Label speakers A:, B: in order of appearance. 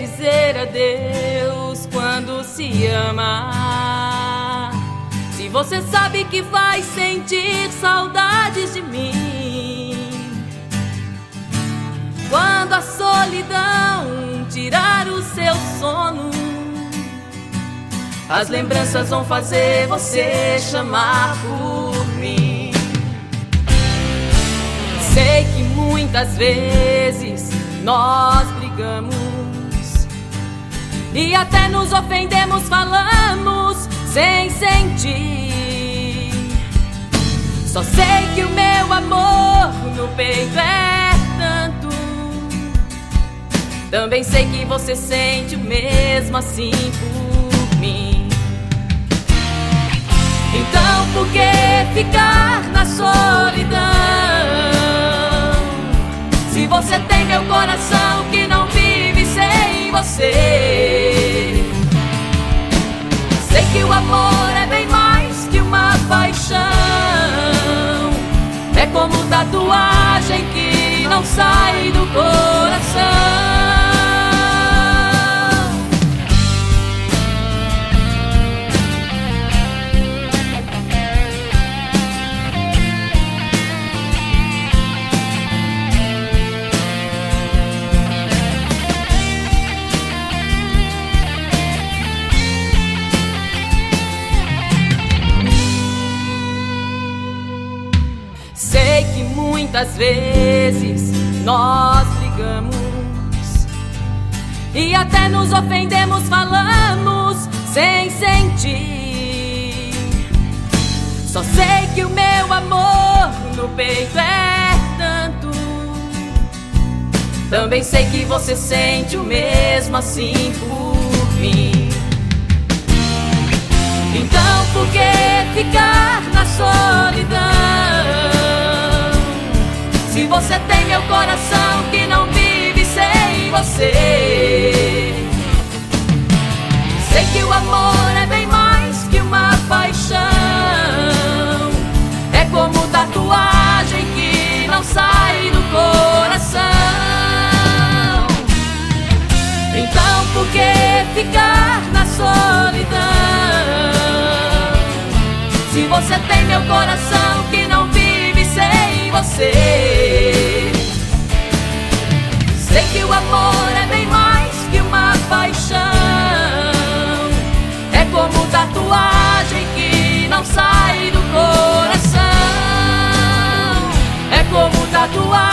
A: dizer adeus quando se ama? Se você sabe que vai sentir saudades de mim, quando a solidão tirar o seu sono, as lembranças vão fazer você chamar por mim. Sei que muitas vezes nós brigamos e até nos ofendemos, falamos sem sentir. Só sei que o meu amor no peito é tanto. Também sei que você sente o mesmo assim por mim. Então por que ficar na solidão, se você tem meu coração que não vive sem você? Sei que o amor é bem mais que uma paixão, é como tatuagem que não sai do coração. Sei que muitas vezes nós brigamos e até nos ofendemos, falamos sem sentir. Só sei que o meu amor no peito é tanto. Também sei que você sente o mesmo assim por mim. Então por que ficar na solidão, se você tem meu coração que não vive sem você? Sei que o amor é bem mais que uma paixão, é como tatuagem que não sai do coração. Então por que ficar na solidão, se você tem meu coração que não vive sem você? Sei que o amor é bem mais que uma paixão, é como tatuagem que não sai do coração, é como tatuagem